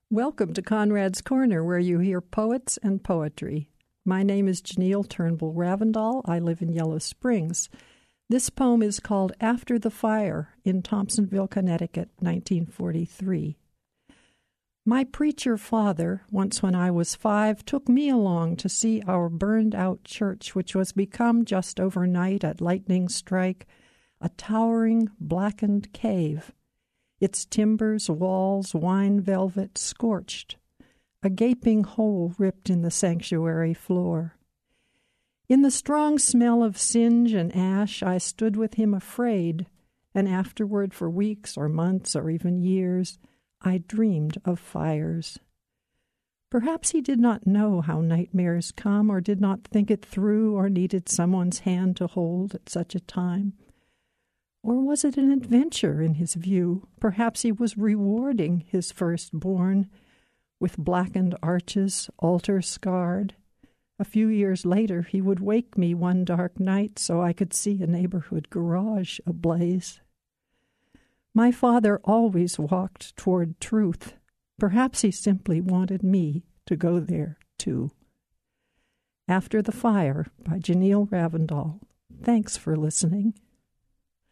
Welcome to Conrad's Corner, where you hear poets and poetry. My name is Janelle Turnbull Ravendall. I live in Yellow Springs. This poem is called After the Fire in Thompsonville, Connecticut, 1943. My preacher father, once when I was 5, took me along to see our burned-out church, which was become just overnight at lightning strike a towering, blackened cave. Its timbers, walls, wine velvet, scorched, a gaping hole ripped in the sanctuary floor. In the strong smell of singe and ash, I stood with him afraid, and afterward for weeks or months or even years, I dreamed of fires. Perhaps he did not know how nightmares come, or did not think it through, or needed someone's hand to hold at such a time. Or was it an adventure in his view? Perhaps he was rewarding his firstborn with blackened arches, altar scarred. A few years later, he would wake me one dark night so I could see a neighborhood garage ablaze. My father always walked toward truth. Perhaps he simply wanted me to go there, too. After the Fire by Janelle Ravendall. Thanks for listening.